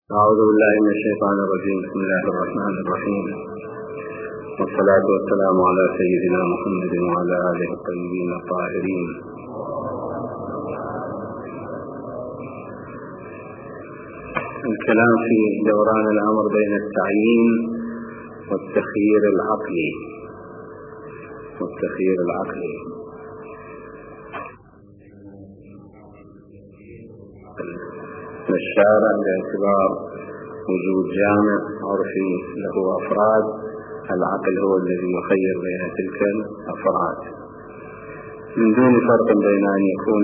أعوذ بالله من الشيطان الرجيم. بسم الله الرحمن الرحيم، والصلاة والسلام على سيدنا محمد وعلى آله الطيبين الطاهرين. الكلام في دوران الأمر بين التعيين والتخيير العقلي. الشارع باعتبار وجود جامع عرفي له أفراد، العقل هو الذي يخير بين تلك الأفراد من دون فرق بين أن يكون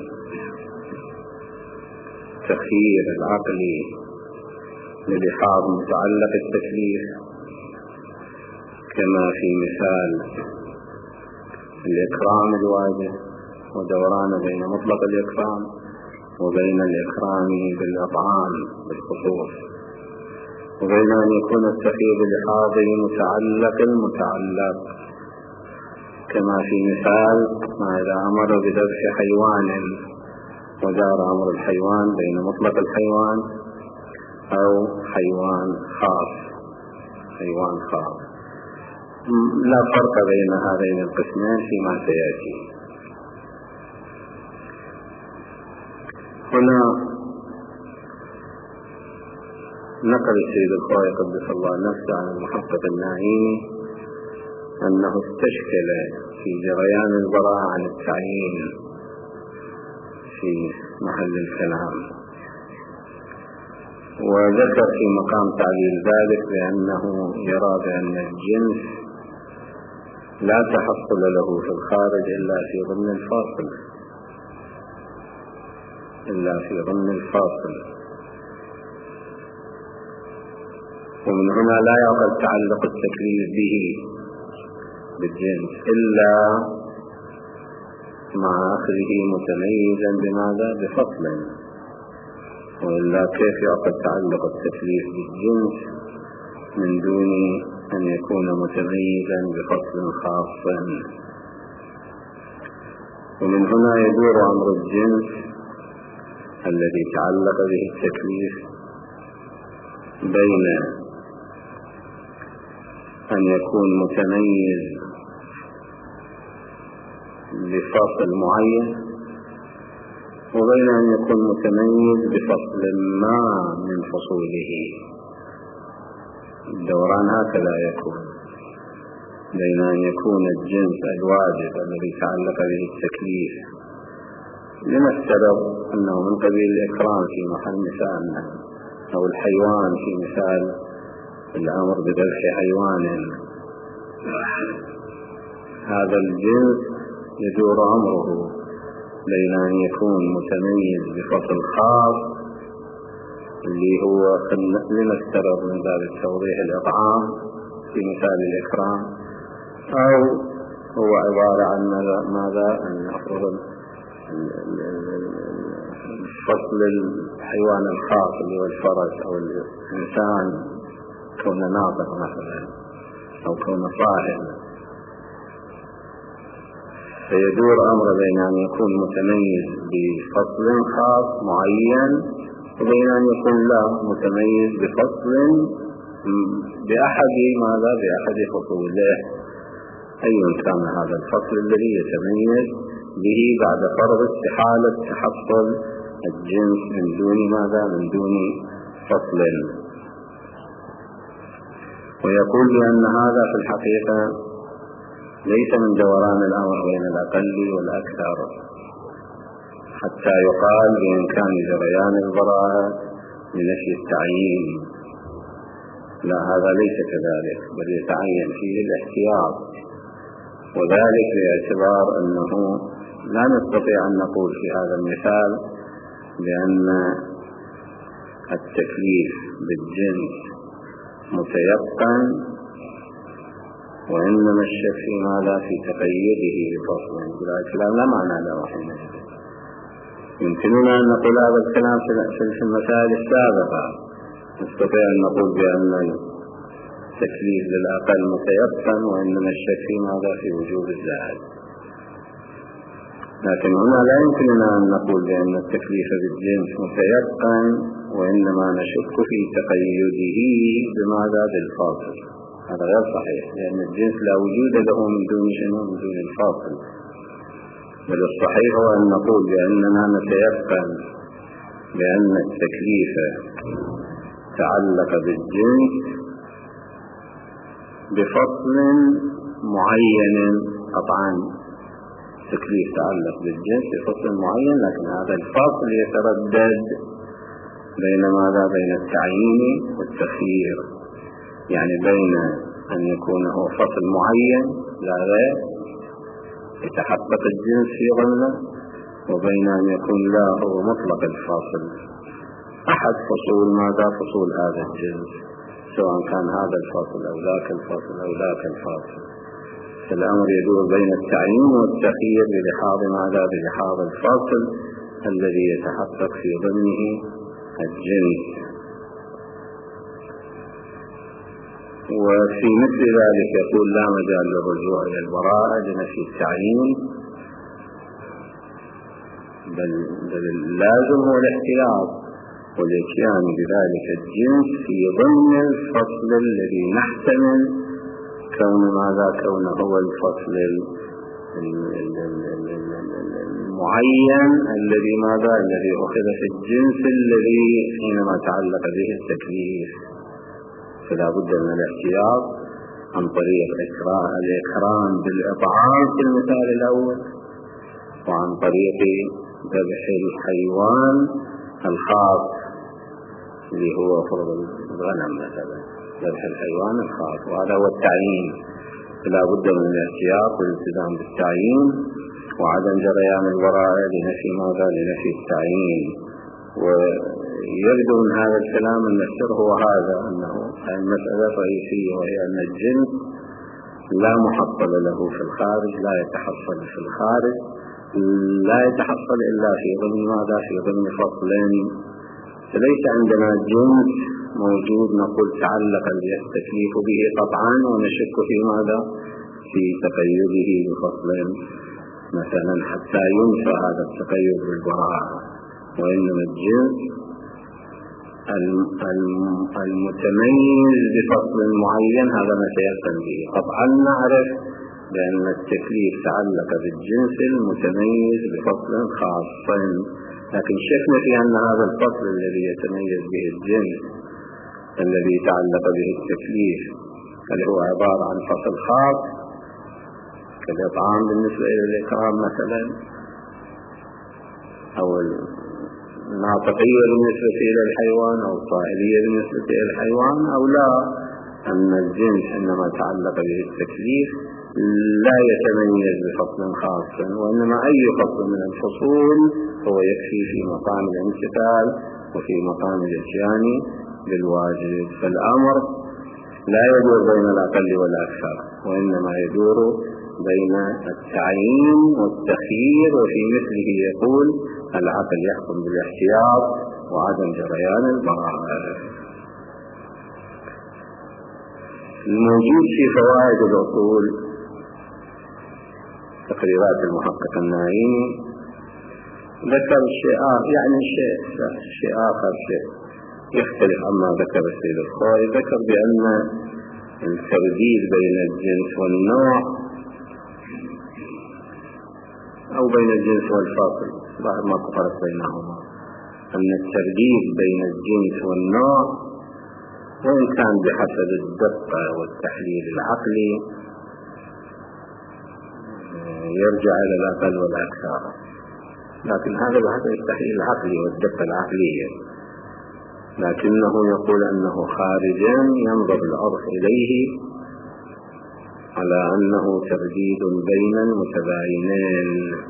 التخيير العقلي للحاظ متعلق التكليف كما في مثال الإكرام الواجب ودوران بين مطلق الإكرام وبين الإكرام بالأطعام بالخصوص، وبين أن يكون التخيير بلحاظه المتعلق كما في مثال ما إذا أمر بذبح حيوان ودار أمر الحيوان بين مطلق الحيوان أو حيوان خاص. لا فرق بين هذين القسمين فيما سيأتي. هنا نقل السيد الخوئي قدس الله نفسه عن المحقق النعيمي أنه استشكل في جريان البراءة عن التعيين في محل الكلام، وذكر في مقام تعليل ذلك بأنه يرى بأن الجنس لا تحصل له في الخارج إلا في ضمن الفاصل، ومن هنا لا يعقل تعلق التكليف به بالجنس إلا مع أخذه متميزا بماذا؟ بفصل، وإلا كيف يعقل تعلق التكليف بالجنس من دون أن يكون متميزا بفصل خاص؟ ومن هنا يدور أمر الجنس الذي تعلق به التكليف بين أن يكون متميز بفصل معين وبين أن يكون متميز بفصل ما من فصوله. الدوران هكذا يكون بين أن يكون الجنس الواجب الذي تعلق به التكليف لنفترض أنه من قبيل الإكرام في محل مثالنا، أو الحيوان في مثال الأمر بذبح حيوان، هذا الجنس يدور أمره بين أن يكون متميز بفصل خاص اللي هو لنفترض من باب التوضيح الإطعام في مثال الإكرام، أو هو عبارة عن ماذا؟ أن أفضل فصل الحيوان الخاص اللي هو الفرس أو الإنسان كون ناطق مثلا أو كون صاحب، فيدور أمر بين أن يكون متميز بفصل خاص معين وبين أن يكون لا متميز بفصل بأحد فصوله، أي كان هذا الفصل الذي يتميز به بعد فرض استحالة تحصل الجنس من دون فصل. ويقول بأن هذا في الحقيقة ليس من دوران الأمر بين الأقل والأكثر حتى يقال بإمكان جريان البراءة لنفي التعيين. لا، هذا ليس كذلك، بل يتعين فيه الاحتياط، وذلك باعتبار أنه لا نستطيع أن نقول في هذا المثال بأن التكليف بالجنس متيقن، وإنما الشك في ماذا؟ في تقييده بفصل. الكلام لا معنى له حينئذ. يمكننا أن نقول هذا الكلام في المسائل السابقة، نستطيع أن نقول بأن التكليف للأقل متيقن وإنما الشك في ماذا؟ في وجوب الزائد. لكن هنا لا يمكننا أن نقول بأن التكليف بالجنس متيقن وإنما نشك في تقيده بماذا؟ بالفاصل. هذا غير صحيح، لأن الجنس لا وجود له من دون شنو؟ من دون الفاصل. بل الصحيح هو أن نقول بأننا نتيقن بأن التكليف تعلق بالجنس بفصل معين قطعا. التكليف تعلق بالجنس بفصل معين، لكن هذا الفصل يتردد بين ماذا؟ بين التعيين والتخيير، يعني بين أن يكون هو فصل معين لا غير يتحقق الجنس في ظنه، وبين أن يكون لا هو مطلق الفاصل أحد فصول ماذا؟ فصول هذا الجنس، سواء كان هذا الفاصل أو ذاك الفاصل أو ذاك الفاصل. الأمر يدور بين التعيين والتخيير بلحاظ ماذا؟ بلحاظ الفاصل الذي يتحقق في ضمنه الجنس. وفي مثل ذلك يقول لا مجال للرجوع إلى البراءة لنفي التعيين، بل اللازم هو الاحتياط والاتيان بذلك الجنس في ضمن الفصل الذي نحتمل كون ماذا؟ كونه هو الفصل المعين الذي ماذا؟ الذي أخذ في الجنس الذي حينما تعلق به التكليف. فلا بد من الاحتياط عن طريق الإكرام بالإطعام في المثال الأول، وعن طريق ذبح الحيوان الخاص اللي هو فرض الغنم مثلا، ذبح الحيوان الخاص، وهذا هو التعيين. فلا بد من الاحتياط والالتزام بالتعيين وعدم جريان البراءة لنفي ماذا؟ لنفي التعيين. ويبدو من هذا الكلام أن السر هو هذا، أنه المسألة رئيسية، وهي أن الجنس لا محصل له في الخارج، لا يتحصل في الخارج، لا يتحصل إلا في ضمن ماذا؟ في ضمن فصلين. فليس عندنا جنس موجود نقول تعلق التكليف به قطعا ونشك في ماذا؟ في تقيده بفصلين مثلا حتى ينفى هذا التقيد بالبراءة، وإنما الجنس المتميز بفصل معين هذا ما سيقن به. قطعا نعرف بأن التكليف تعلق بالجنس المتميز بفصل خاص، لكن شكنا في أن هذا الفصل الذي يتميز به الجنس الذي تعلق به التكليف هل هو عبارة عن فصل خاص كالإطعام بالنسبة إلى الإكرام مثلا، أو الناطقية بالنسبة إلى الحيوان، أو الطائرية بالنسبة إلى الحيوان، أو لا، أن الجنس إنما تعلق به التكليف لا يتميز بفصل خاص، وإنما أي فصل من الفصول هو يكفي في مقام الامتثال وفي مقام الاتيان بالواجب. فالأمر لا يدور بين الأقل والأكثر، وإنما يدور بين التعيين والتخيير، وفي مثله يقول العقل يحكم بالاحتياط وعدم جريان البراءة. الموجود في فوائد الأصول تقريرات المحقق الناعيمي ذكر شيء يعني شيء آخر، شيء يختلف عما ذكر السيد الخوئي. ذكر بأن الترديد بين الجنس والنوع أو بين الجنس والفاصل ظاهر ما فرق بينهما، أن الترديد بين الجنس والنوع وإن كان بحسب الدقة والتحليل العقلي يرجع إلى الأقل والأكثر، لكن هذا بحسب التحليل العقلي والدقة العقلية، لكنه يقول أنه خارجا ينظر العرف إليه على أنه ترديد بين المتباينين،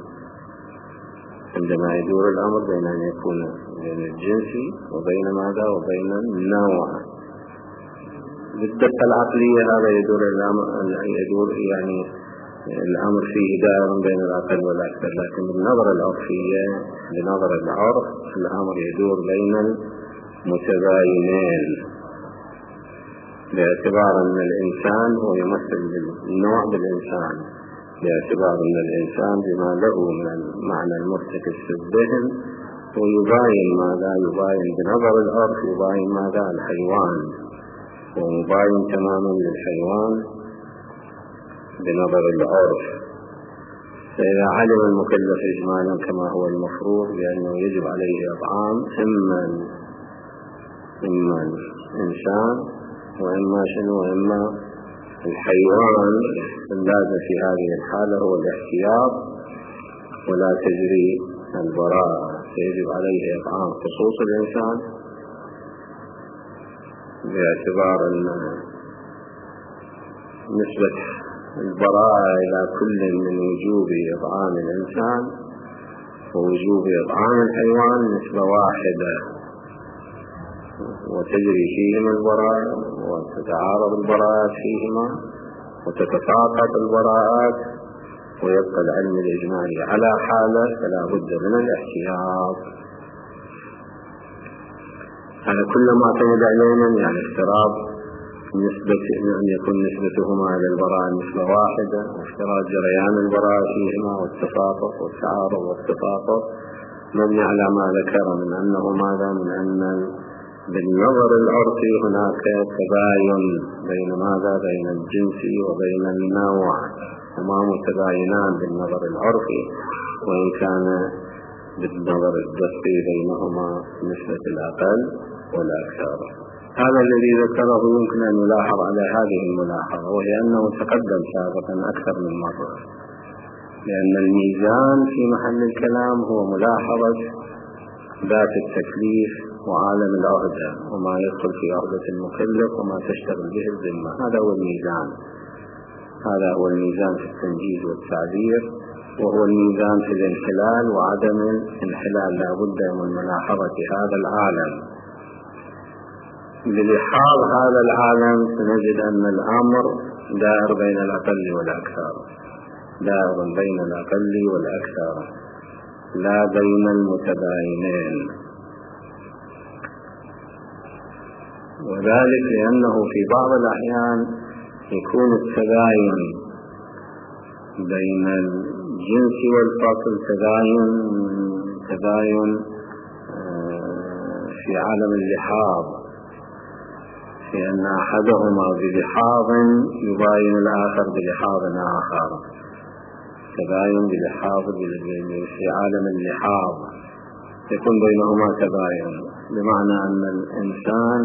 عندما يدور الأمر بين أن يكون بين الجنس وبين ماذا؟ وبين النوع. بالدقة العقلية هذا يدور يعني الأمر فيه دائر بين الأقل والأكثر، لكن بالنظرة العرفية بنظر العرف الأمر يدور بين المتباينين، باعتبار أن الإنسان هو يمثل النوع بالإنسان، باعتبار أن الإنسان بما له من المعنى المرتكز في الذهن ويباين ماذا يباين بنظر العرف، يباين ماذا الحيوان، ومباين تماما للحيوان بنظر العرف. فإذا علم المكلف إجمالا كما هو المفروض بأنه يجب عليه إطعام إما الإنسان وإما الحيوان، اللازم في هذه الحالة هو الاحتياط ولا تجري البراءة، فيجب عليه إطعام خصوص الإنسان باعتبار أن نسبة البراءة إلى كل من وجوب إطعام الإنسان ووجوب إطعام الحيوان نسبة واحدة، وتجري فيهما البراءة وتتعارض البراءات فيهما وتتساقط البراءات، ويبقى العلم الإجمالي على حالة فلا بد من الاحتياط. هذا كل ما اعتمد علينا يعني افتراض أن يكون نسبتهما على البراءة نسبة واحدة، وافتراض جريان البراءة فيهما والتساقط والتعارض والتساقط مبني على ما ذكر من أنه ماذا، من أن بالنظر العرفي هناك تباين بين ماذا، بين الجنس وبين النوع، هما متباينان بالنظر العرفي، وإن كان بالنظر الدقي بينهما نسبة الأقل والأكثر. هذا الذي ذكره يمكن أن يلاحظ على هذه الملاحظة، وهي أنه تقدم سابقا أكثر من مرة، لأن الميزان في محل الكلام هو ملاحظة ذات التكليف وعالم العهدة وما يدخل في عهدة المكلف وما تشتغل به الذمة. هذا هو الميزان، هذا هو الميزان في التنجيز والتعبير، وهو الميزان في الانحلال وعدم الانحلال. لا بد من ملاحظة هذا العالم. بلحاظ هذا العالم سنجد أن الأمر دائر بين الأقل والأكثر، دائر بين الأقل والأكثر لا بين المتباينين، وذلك لأنه في بعض الأحيان يكون التباين بين الجنس والفصل تباين في عالم اللحاظ، في أن أحدهما بلحاظ يباين الآخر بلحاظ آخر، تباين بلحاظ في عالم اللحاظ يكون بينهما تباين، بمعنى أن الإنسان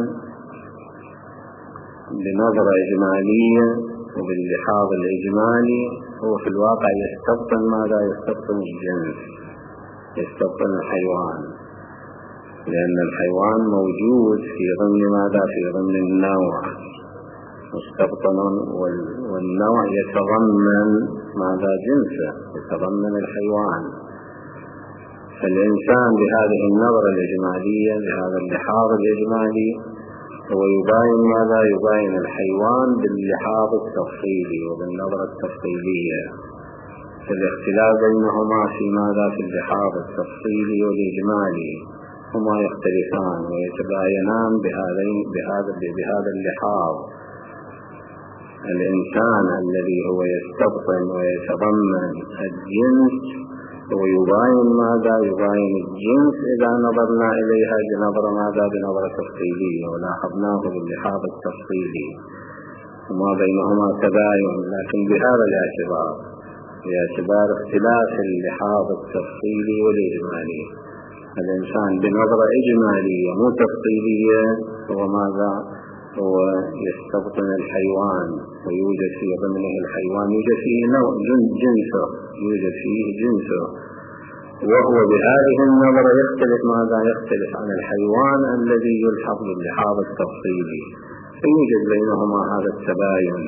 بنظرة إجمالية وباللحاظ الإجمالي هو في الواقع يستبطن ماذا، يستبطن الجنس، يستبطن الحيوان، لأن الحيوان موجود في ضمن ماذا، في ضمن النوع مستبطن، والنوع يتضمن ماذا، جنسه، يتضمن الحيوان. فالإنسان بهذه النظرة الإجمالية بهذا اللحاظ الإجمالي هو يباين ماذا، يباين الحيوان باللحاظ التفصيلي وبالنظرة التفصيلية، فالاختلاف بينهما في ماذا، في اللحاظ التفصيلي والإجمالي هما يختلفان ويتباينان بهذا اللحاظ. الإنسان الذي هو يستبطن ويتضمن الجنس هو يباين ماذا، يباين الجنس إذا نظرنا إليها بنظرة ماذا، بنظرة تفصيلية، ولاحظناه باللحاظ التفصيلي وما بينهما تباين، لكن بهذا الاعتبار، باعتبار اختلاف اللحاظ التفصيلي والإجمالي. الإنسان بنظرة إجمالية مو تفصيلية هو ماذا، هو يستبطن الحيوان ويوجد في ضمنه الحيوان، يوجد فيه نوع جنسه، يوجد فيه جنسه، وهو بهذه النظرة يختلف ماذا، يختلف عن الحيوان الذي يلحق باللحاظ التفصيلي، فيوجد بينهما هذا التباين.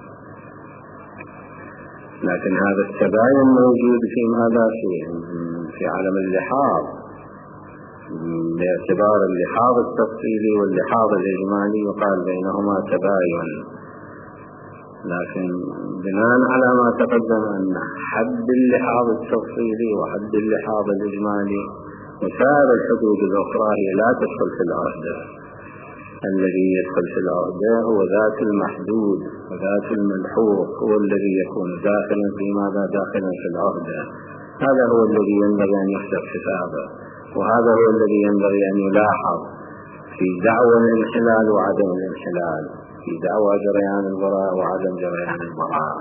لكن هذا التباين موجود في ماذا، في عالم اللحاظ، باعتبار اللحاظ التفصيلي واللحاظ الإجمالي يقال بينهما تباين. لكن بناء على ما تقدم أن حد اللحاظ التفصيلي وحد اللحاظ الإجمالي وسائر الحدود الأخرى هي لا تدخل في العهدة، الذي يدخل في العهدة هو ذات المحدود وذات الملحوق، هو الذي يكون داخلا في ماذا، داخلا في العهدة. هذا هو الذي ينبغي أن يحسب حسابه، وهذا هو الذي ينبغي أن يلاحظ في دعوى الانحلال وعدم الانحلال، في دعوى جريان البراء وعدم جريان البراء.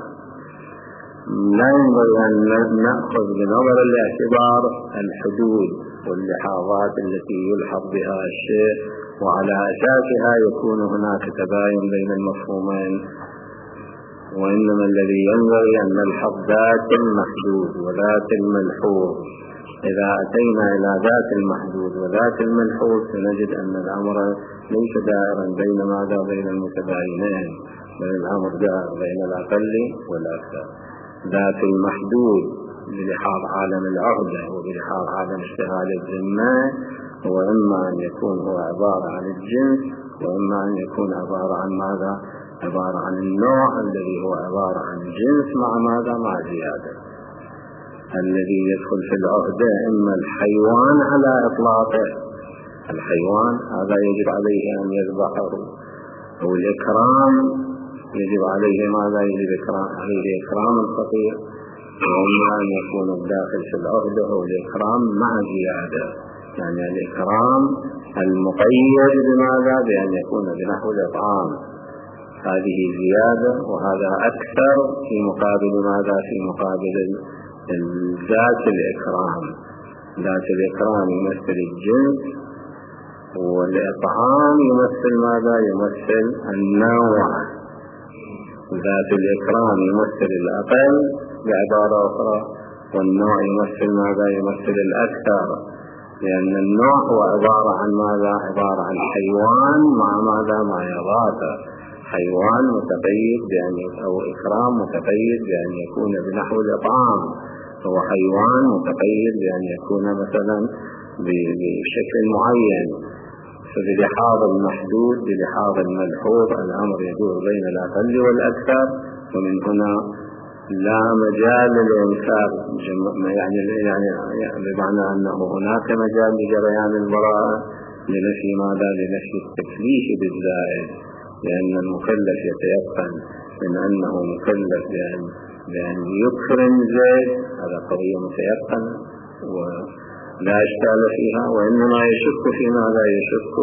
لا ينبغي أن نأخذ بنظر الاعتبار الحدود واللحاظات التي يلحظ بها الشيء وعلى أساسها يكون هناك تباين بين المفهومين، وإنما الذي ينبغي أن نلحظ ذات المحدود وذات الملحوظ. إذا أتينا إلى ذات المحدود وذات الملحوظ سنجد أن الأمر ليس دائرا بين ماذا بين المتباينين، بل الأمر دائر بين الأقل والأكثر. ذات المحدود بلحاظ عالم العهدة وبلحاظ عالم اشتغال الذمة هو إما أن يكون هو عبارة عن الجنس، وإما أن يكون عبارة عن ماذا؟ عبارة عن النوع الذي هو عبارة عن جنس مع ماذا؟ مع زيادة. الذي يدخل في العهدة إما الحيوان على إطلاقه، الحيوان هذا يجب عليه أن يذبحه، أو الإكرام يجب عليه ماذا؟ يجب عليه إكرام الفقير، وإما أن يكون الداخل في العهدة هو الإكرام مع زيادة، يعني الإكرام المقيد بماذا؟ بأن يكون بنحو الإطعام، هذه زيادة وهذا أكثر في مقابل ماذا؟ في مقابل ذات الإكرام. ذات الإكرام يمثل الجنس، والإطعام يمثل ماذا؟ يمثل النوع. ذات الإكرام يمثل الأقل بعبارة أخرى، والنوع يمثل ماذا؟ يمثل الأكثر، لأن النوع هو عبارة عن ماذا؟ عبارة عن حيوان مع ماذا؟ مع إضافة. حيوان متقيد بأن أو إكرام متقيد بأن يكون بنحو الإطعام، هو حيوان متقيد بأن يكون مثلا بشكل معين. فبلحاظ المحدود بلحاظ الملحوظ الأمر يدور بين الأقل والأكثر، ومن هنا لا مجال للإنكار، يعني بمعنى أنه هناك مجال لجريان البراءة لنفي ماذا؟ لنفي التكليف بالزائد، لأن المكلف يتيقن من أنه مكلف بأن يكرم زيد، هذا قضية متيقنة ولا إشكال فيها، وإنما يشك في ماذا؟ يشك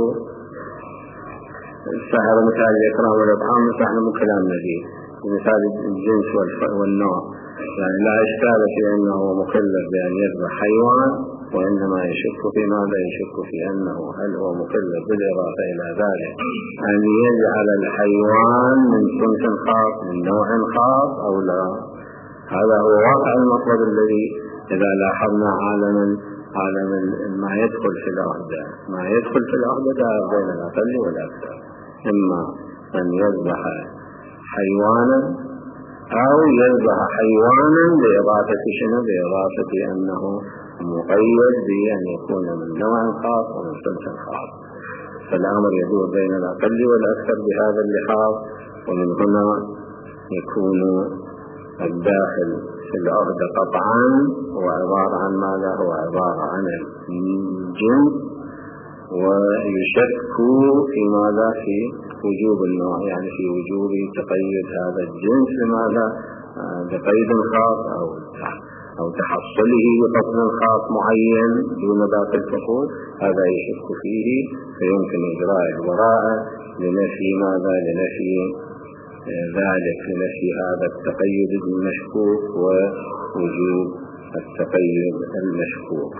السهر مثال الإكرام والإطعام مثل كلام نجيب مثال الجنس والنوع، يعني لا إشكال في أنه مكلف بأن يذبح حيوان، وإنما يشك في ماذا؟ يشك في أنه هل هو مكلف بالإضافة إلى ذلك أن يجعل الحيوان من صنف خاص من نوع خاص أو لا. هذا هو واقع المطلب الذي إذا لاحظنا عالم ما يدخل في العهدة، ما يدخل في العهدة دائر بين الأقل والأكثر، إما أن يذبح حيوانا أو يذبح حيوانا بإضافة شنو؟ بإضافة أنه مقيد بأن يكون من نوع خاص ومن صنف خاص. فالأمر يدور بين الأقل والأكثر بهذا اللحاظ، ومن هنا يكون الداخل في العهدة قطعا هو عبارة عن ماذا؟ هو عبارة عن الجنس، ويشك في ماذا؟ في وجوب النوع، يعني في وجوب تقيد هذا الجنس لماذا؟ بقيد خاص أو تحصله بقصد خاص معين دون باقي الفصول، هذا يشك فيه، فيمكن إجراء البراءة لنفي ماذا؟ لنفي ذلك، لنفي هذا التقيد المشكوك ووجوب التقيد المشكوك.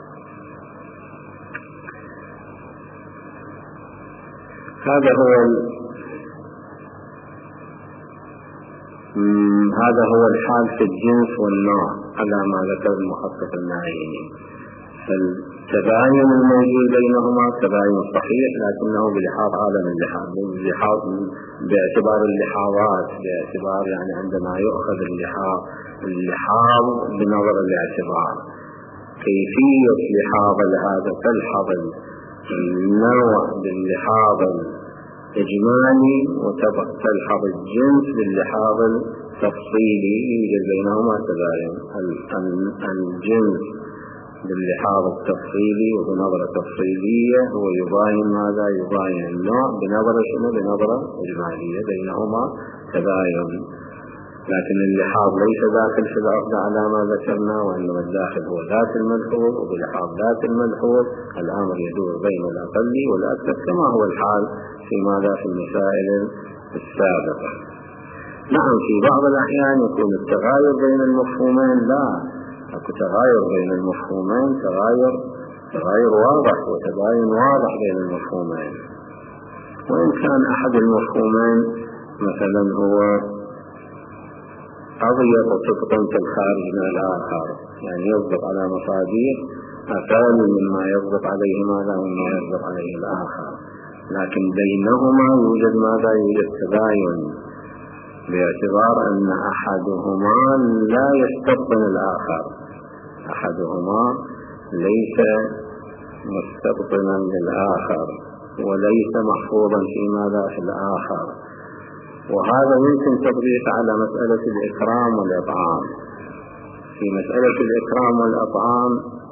هذا هو الحال في الجنس والنوع على ما ذكر المحقق النعيمي. فالتباين الموجود بينهما تباين صحيح، لكنه بلحاظ عالم اللحاظ باعتبار اللحاظات، باعتبار يعني عندما يؤخذ اللحاظ بنظر الاعتبار، كيفية لحاظ هذا تلحظ النوع باللحاظ الإجمالي وتلحظ الجنس باللحاظ التفصيلي، يوجد بينهما تباين. الجنس باللحاظ التفصيلي وبنظرة تفصيلية هو يباين ماذا؟ يباين النوع بنظرة شنو؟ بنظرة إجمالية، بينهما تباين. لكن اللحاظ ليس داخل في العقد على ما ذكرنا، وإنما الداخل هو ذات الملحوظ، وبلحاظ ذات الملحوظ الأمر يدور بين الأقل والأكثر كما هو الحال في ماذا في المسائل السابقة. نعم في بعض الأحيان يكون التغاير بين المفهومين، لا أكو تغاير بين المفهومين، تغاير واضح وتباين واضح بين المفهومين، وإن كان أحد المفهومين مثلا هو أضيق صدقا في الخارج من الآخر، يعني يصدق على مصادر أقل مما يصدق عليه ماذا مما يصدق عليه الآخر، لكن بينهما يوجد ماذا يوجد تباين، باعتبار أن أحدهما لا يستبطن الآخر، أحدهما ليس مستبطنا للآخر وليس محفوظا في ماذا في الآخر. وهذا يمكن تطبيق على مسألة الإكرام والإطعام. في مسألة الإكرام والإطعام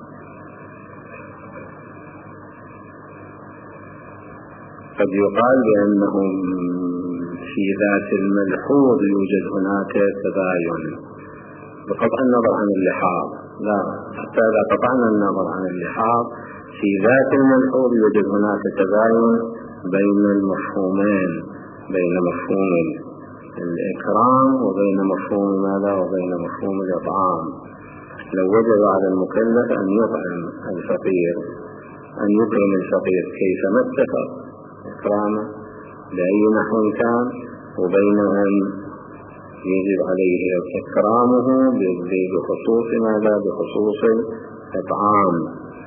قد يقال بأنه في ذات الملحوظ يوجد هناك تباين بقطع النظر عن اللحاظ، لا حتى إذا قطعنا النظر عن اللحاظ في ذات الملحوظ يوجد هناك تباين بين المفهومين، بين مفهوم الإكرام وبين مفهوم ماذا وبين مفهوم الإطعام. لو وجب على المكلف أن يطعم الفقير أن يكرم الفقير كيفما اتفق إكرامه بأي نحو كان، وبين أن يجب عليه إكرامه بخصوص ماذا بخصوص الإطعام،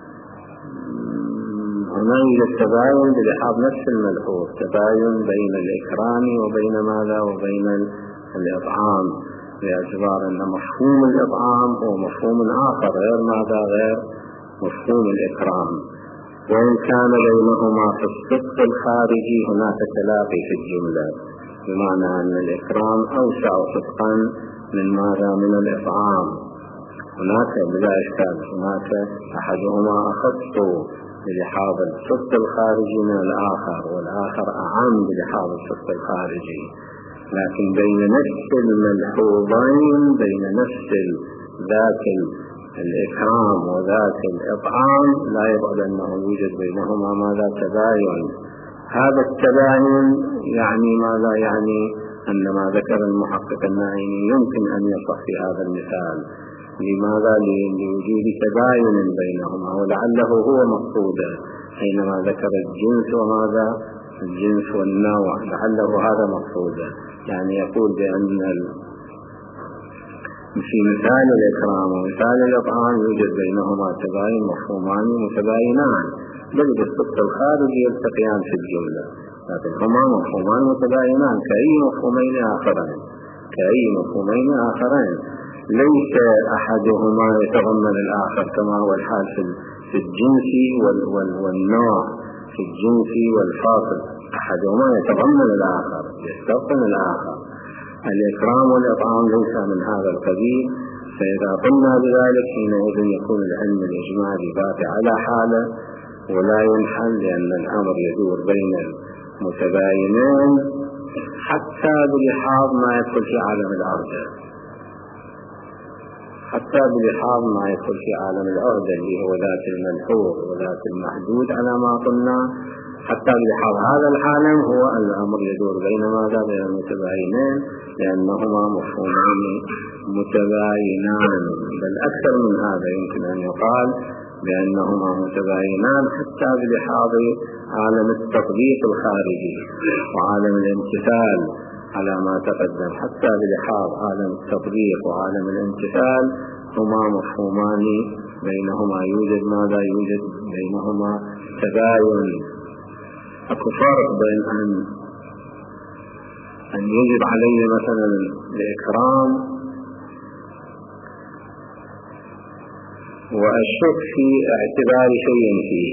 هنا يوجد تباين بلحاظ نفس الملحوظ، تباين بين الإكرام وبين ماذا وبين الإطعام، باعتبار أن مفهوم الإطعام هو مفهوم آخر غير ماذا غير مفهوم الإكرام، وإن كان بينهما في الصدق الخارجي هناك تلاقي في الجملة، بمعنى أن الإكرام أوسع صدقا من ماذا من الإطعام، هناك بلا إشكال هناك أحدهما أخص بلحاظ الصدق الخارجي من الآخر، والآخر أعم بلحاظ الصدق الخارجي، لكن بين نفس الملحوظين بين نفس ذات الإكرام وذات الإطعام لا يبعد أنه يوجد بينهما ماذا تباين. هذا التباين يعني ماذا يعني أن ما ذكر المحقق النعيمي يمكن أن يصح في هذا المثال. لماذا؟ لوجود تباين بينهما، ولعله هو مقصوده حينما ذكر الجنس وماذا الجنس والنوع، لعله هذا مقصوده، يعني يقول بأن في مثال الإكرام ومثال الإطعام يوجد بينهما تباين مفهومان متباينان، بل بالصدق الخارجي يلتقيان في الجملة، لكن هما مفهومان متباينان كأي مفهومين آخرين، ليس أحدهما يتضمن الآخر كما هو الحال في الجنس والنوع، في الجنس والفاصل أحدهما يتضمن الآخر يستبطن الآخر. الإكرام والإطعام ليس من هذا القبيل، فإذا قلنا بذلك حينئذ يكون العلم الإجمالي باقي على حاله ولا ينحل، لأن الأمر يدور بين المتباينين حتى بلحاظ ما يدخل في عالم العرضة، حتى بلحاظ ما يدخل في عالم العرضة اللي هو ذات الملحوظ وذات المحدود على ما قلنا، حتى بلحاظ هذا العالم هو الأمر يدور بين ماذا بين المتباينين، لأنهما مفهومان متباينان، بل أكثر من هذا يمكن أن يقال بأنهما متباينان حتى بلحاظ عالم التطبيق الخارجي وعالم الامتثال على ما تقدم، حتى بلحاظ عالم التطبيق وعالم الامتثال هما مفهومان بينهما يوجد ماذا يوجد بينهما تباين. أكو فرق بين أن يجب عليه مثلا الإكرام والشك في اعتبار شيء فيه،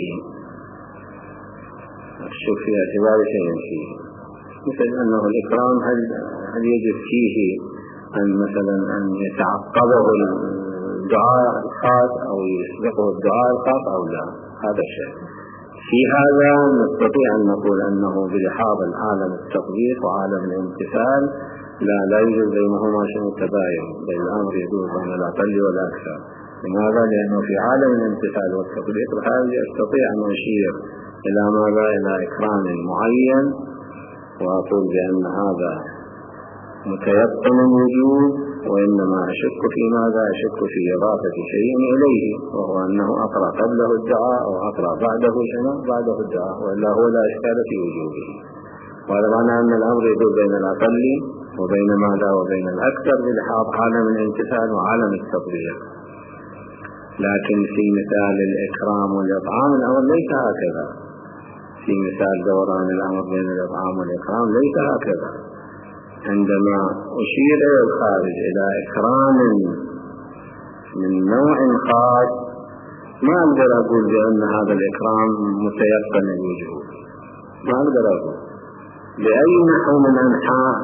الشك في اعتبار شيء فيه، مثل أنه الإكرام هل يجب فيه أن مثلا أن يتعقبه الدعاء الخاص أو يسبقه الدعاء الخاص أو لا، هذا الشيء. في هذا نستطيع أن نقول أنه بلحاظ العالم التطبيق وعالم الامتثال لا يوجد بينهما شيء تباين، بل الأمر يدور بين الأقل والأكثر. لماذا؟ لأنه في عالم الامتثال والتطبيق هذا أستطيع أن أشير إلى ماذا؟ إلى إكرام معين، وأقول بأن هذا متيقن الوجود، وإنما أشك في ماذا؟ أشك في إضافة شيء إليه، وهو أنه أقرأ قبله الدعاء أو أقرأ بعده الدعاء، وإلا هو لا إشكال في وجوده. وهذا معنى أن الأمر يدور بين الأقل وبين ماذا؟ وبين الأكثر بلحاظ عالم الامتثال وعالم التطبيق. لكن في مثال الإكرام والإطعام الأمر ليس هكذا. في مثال دوران الأمر بين الإطعام والإكرام ليس هكذا. عندما أشير إلى الخارج إلى إكرام من نوع خاص، ما أقدر أقول بأن هذا الإكرام متيقن الوجود، ما أقدر أقول بأي نحو من أنحاء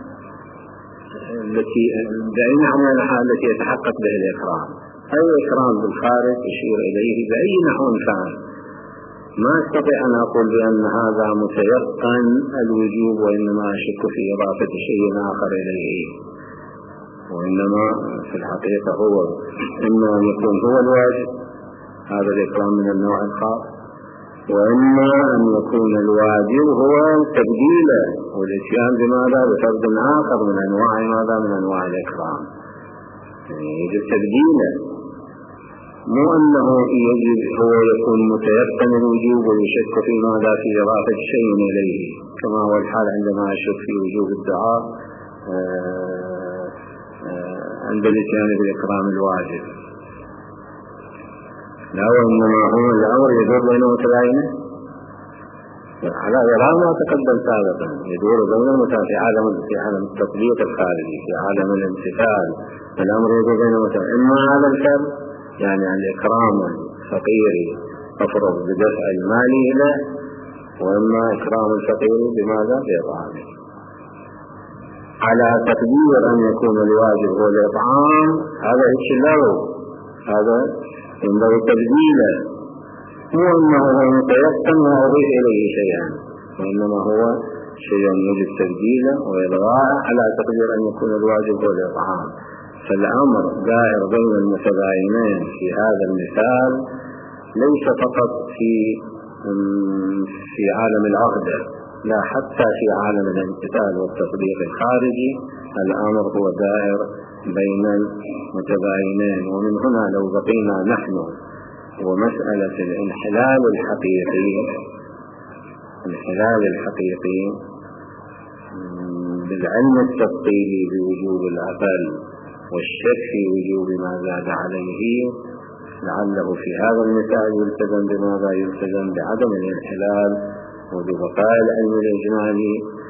التي يتحقق به الإكرام. أي إكرام بالخارج أشير إليه بأي نحو كان، ما أستطيع أن أقول بأن هذا متيقن الوجوب، وإنما أشك في إضافة شيء آخر إليه. وإنما في الحقيقة هو إما أن يكون هو الواجب هذا الإكرام من النوع الخاص، وإما أن يكون الواجب هو تبديله والإتيان بماذا؟ بفرد آخر من أنواع ماذا؟ من أنواع الإكرام. يعني يجب تبديله، مو أنه يجب هو يكون متيقن الوجوب ويشك في ماذا؟ في إضافة شيء إليه، كما هو الحال عندما أشك في وجوب الدعاء عند الإتيان بالإكرام الواجب. لا، وإنما هو الأمر يدور بينه متباينه على غير ما تقدم سابقا، يدور بينه في عالم التطبيق الخارجي، في عالم الامتثال الأمر يدور بينه متباينه، إما هذا الفرد يعني الإكرام الفقير أفرض بدفع المال له، وإما إكرام الفقير بماذا؟ بإطعامه، على تقدير أن يكون الواجب هو الإطعام. هذا إشلال، هذا ينبغي تبديله، مو أنه هو متيقن وأضيف إليه شيئا، وإنما هو شيئا يجب تبديله وإلغاءه على تقدير أن يكون الواجب هو الإطعام. فالأمر دائر بين المتباينين في هذا المثال، ليس فقط في عالم العقدة، لا، حتى في عالم الامتثال والتطبيق الخارجي الأمر هو دائر بين المتباينين. ومن هنا لو بقينا نحن ومسألة الانحلال الحقيقي بالعلم التفصيلي بوجوب الأقل والشك في وجوب ما زاد عليه، لعله في هذا المثال يلتزم بماذا؟ يلتزم بعدم الانحلال وببقاء العلم الإجمالي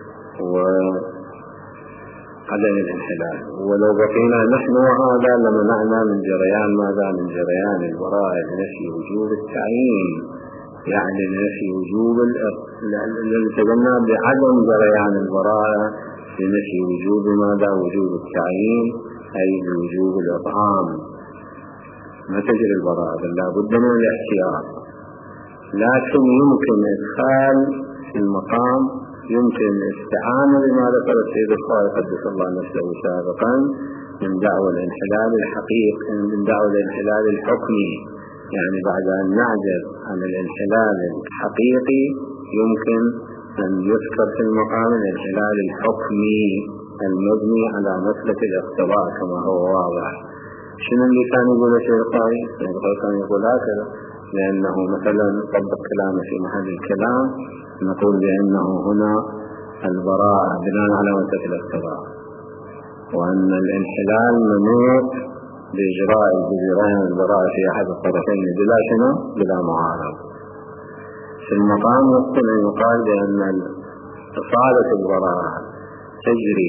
وعدم الانحلال. ولو بقينا نحن وهذا لمنعنا من جريان ماذا؟ من جريان البراءة لنفي وجوب التعيين، يعني لنفي وجوب التزمنا بعدم جريان البراءة لنفي وجوب ماذا؟ وجوب التعيين، أي بوجوب الإطعام. ما تجري البراءة بل لا بد من الاحتياط. لكن يمكن إدخال في المقام، يمكن الاستعانة بما ذكر السيد الخالق قدس الله نفسه سابقا من دعوى الانحلال الحقيقي، من دعوى الانحلال الحكمي، يعني بعد أن نعجز عن الانحلال الحقيقي يمكن أن يذكر في المقام الانحلال الحكمي المبني على مسلك الاقتضاء كما هو واضح. شنو اللي كان يقول الشيخ القاري؟ كان يقول هكذا، لأنه مثلا طبق كلامه في محل الكلام، نقول بأنه هنا البراءة بناء على مسلك الاقتضاء، وأن الانحلال منوط بإجراء الجزيرين البراءة في أحد الطرفين بلا شنو؟ بلا معارض. في المقام يقال بأن إصالة البراءة تجري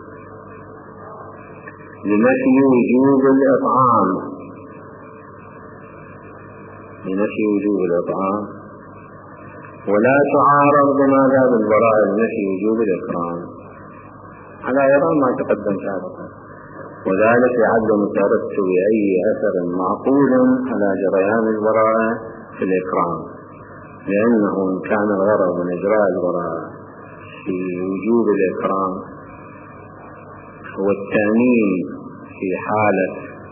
لنفي وجوب الإطعام، ولا تعارض بماذا؟ بالبراءة لنفي وجوب الإكرام، على غير ما تقدم سابقا. وذلك لعدم ترتب أي أثر معقول على جريان البراءة في الإكرام، لأنه إن كان الغرض من إجراء البراءة في وجوب الإكرام هو التأمين في حالة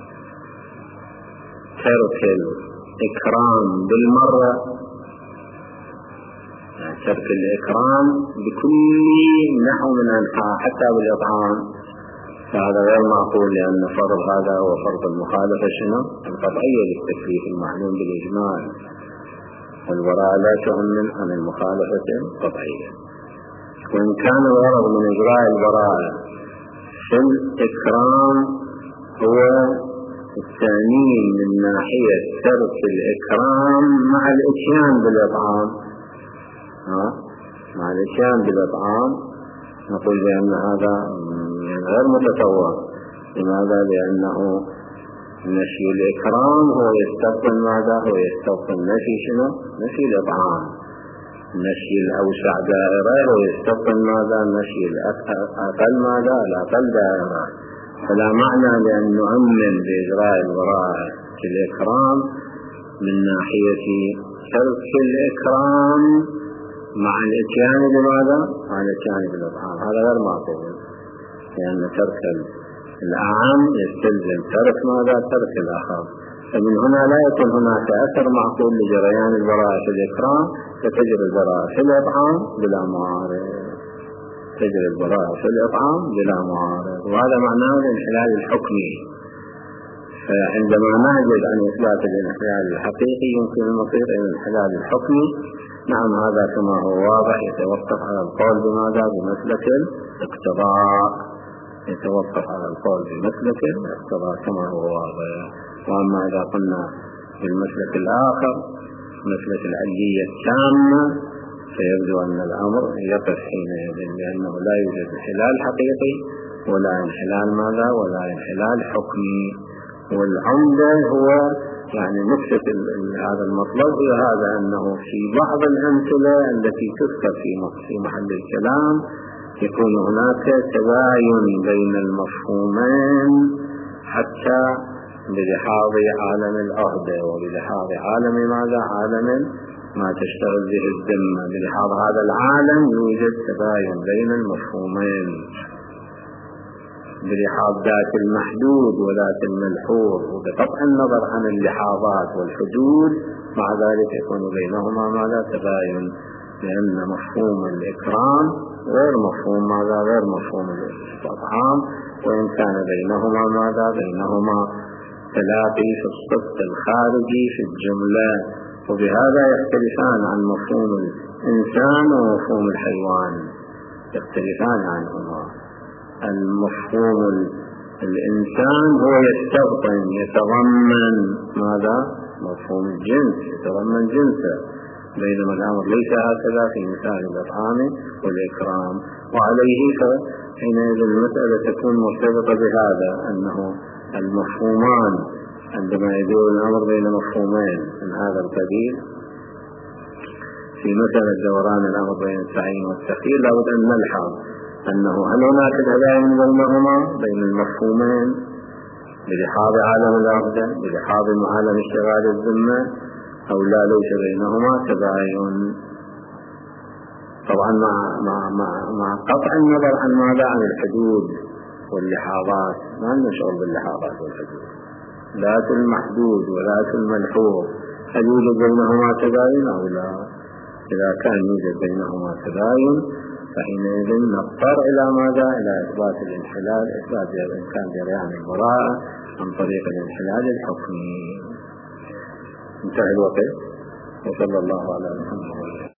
ترك الإكرام بالمرة، يعني ترك الإكرام بكل نحو من أنحاء حتى بالإطعام، فهذا غير معقول، لأن فرض هذا هو فرض المخالفة شنو؟ القطعية للتكليف المعلوم بالإجمال، والبراءة لا تؤمن عن المخالفة القطعية. وإن كان الغرض من إجراء البراءة في الإكرام هو التأمين من ناحية ترك الإكرام مع الإتيان بالإطعام، مع الإتيان بالإطعام، نقول بأن هذا غير متطور. لماذا؟ لأنه نفي الإكرام هو يستبطن ماذا؟ هو يستبطن نفي شنو؟ نفي الإطعام. نفي الأوسع دائرة هو يستبطن ماذا؟ نفي الأقل ماذا؟ الأقل دائرة. فلا معنى لأن نؤمن بإجراء البراءة في الإكرام من ناحية ترك الإكرام مع الإتيان بماذا؟ مع الإتيان بالإطعام، هذا غير معقول، لأن ترك الأعم يستلزم ترك ماذا؟ ترك الآخر. فمن هنا لا يكون هناك أثر معقول لجريان البراءة في الإكرام، فتجري البراءة في الإطعام بلا معارض، تجري البراءة في الإطعام بلا معارض، وهذا معناه الانحلال الحكمي. فعندما نعجز عن إثبات الانحلال الحقيقي يمكن المصير إلى الانحلال الحكمي. نعم، هذا كما هو واضح يتوقف على القول بماذا؟ بمسلك الاقتضاء، يتوقف على القول بمسلك الاقتضاء كما هو واضح. وأما إذا قلنا بالمسلك الآخر مسلك العلية التامة فيبدو أن الأمر يقف حينئذ، لأنه لا يوجد انحلال حقيقي ولا انحلال ماذا؟ ولا انحلال حكمي. والعمدة هو يعني نكتة هذا المطلب هي هذا، أنه في بعض الأمثلة التي تذكر في محل الكلام يكون هناك تباين بين المفهومين حتى بلحاظ عالم العهدة وبلحاظ عالم ماذا؟ عالم ما تشتغل به الذمة. بلحاظ هذا العالم يوجد تباين بين المفهومين، بلحاظ ذات المحدود وذات الملحوظ، وبقطع النظر عن اللحاظات والحدود مع ذلك يكون بينهما ماذا؟ تباين، لأن مفهوم الإكرام غير مفهوم ماذا؟ غير مفهوم الإطعام، وإن كان بينهما ماذا؟ بينهما تلاقي في الصدق الخارجي في الجملة، وبهذا يختلفان عن مفهوم الإنسان ومفهوم الحيوان، يختلفان عنهما. المفهوم الإنسان هو يستبطن يتضمن ماذا؟ مفهوم الجنس، يتضمن جنسه، بينما الأمر ليس هكذا في مثال الإطعام والإكرام. وعليه فحينئذ المسألة تكون مرتبطة بهذا، أنه المفهومان عندما يدور الأمر بين مفهومين من هذا القبيل في مسألة دوران الأمر بين التعيين والتخيير لابد أن نلحظ أنه هل هناك تباين بينهما بين المفهومين بلحاظ عالم العقد بلحاظ عالم اشتغال الذمة، أو لا ليس بينهما تباين. طبعا مع قطع النظر عن ماذا؟ عن الحدود واللحاظات، ما نشعر باللحاظات والحدود، لا المحدود ولا الملحوظ، هل يوجد بينهما تباين أو لا؟ إذا كان يوجد بينهما تباين فحينئذ نضطر إلى ماذا؟ إلى إثبات الانحلال، إثبات الإمكان جريان البراءة عن طريق الانحلال الحكمي. انتهى الوقت، وصلى الله على محمد.